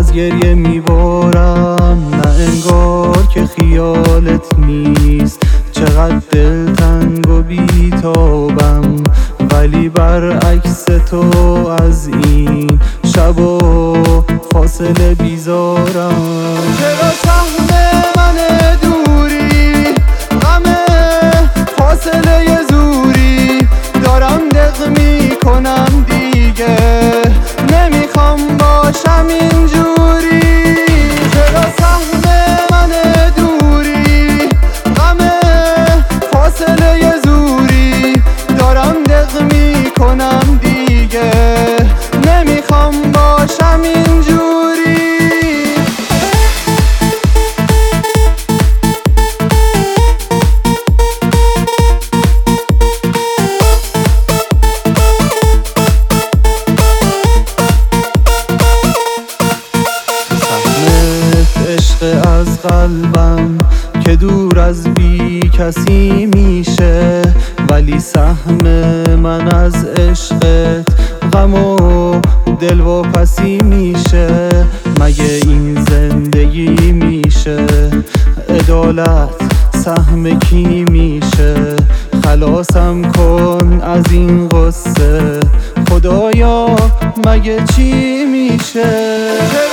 از گریه میبارم، نه انگار که خیالت نیست. چقدر دلتنگ و بیتابم، ولی برعکس تو از این شب و فاصله بیزارم. چرا سهم من دوری، غم فاصله زوری، دارم دق میکنم دیگه، نمیخوام باشم اینجوری. چرا سهم من دوری، غم فاصله زوری، دارم دق میکنم دیگه، نمیخوام باشم اینجوری. عشق از قلبم که دور از بی کسی میشه، ولی سهم من از عشقت غم و دل و پسی میشه. مگه این زندگی میشه؟ عدالت سهم کی میشه؟ خلاصم کن از این قصه، خدایا مگه چی میشه؟